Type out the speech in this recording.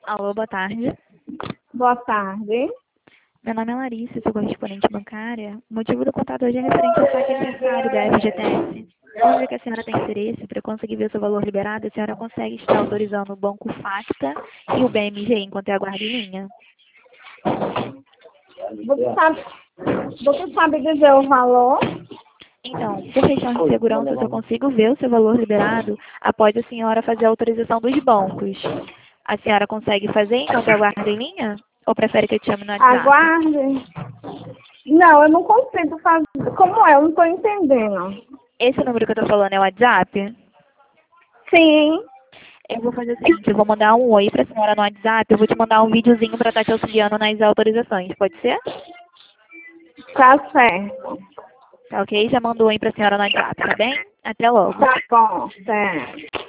Alô, boa tarde. Boa tarde. Meu nome é Larissa, sou correspondente bancária. O motivo do contato hoje é referente ao saque aniversário da FGTS. Onde que a senhora tem interesse para conseguir ver o seu valor liberado, a senhora consegue estar autorizando o Banco Facta e o BMG enquanto aguarda em linha. Você sabe dizer o valor? Então, por questão de segurança, eu só consigo ver o seu valor liberado após a senhora fazer a autorização dos bancos. A senhora consegue fazer enquanto aguarda em linha? Ou prefere que eu te chame no WhatsApp? Aguarde. Não, eu não consigo fazer. Como é? Eu não estou entendendo. Esse número que eu tô falando é o WhatsApp? Sim, Eu vou fazer o seguinte, eu vou mandar um oi pra senhora no WhatsApp, eu vou te mandar um videozinho pra estar te auxiliando nas autorizações, pode ser? tá certo. Tá ok? Já mando um oi pra senhora no WhatsApp, tá bem? Até logo. Tá bom, certo.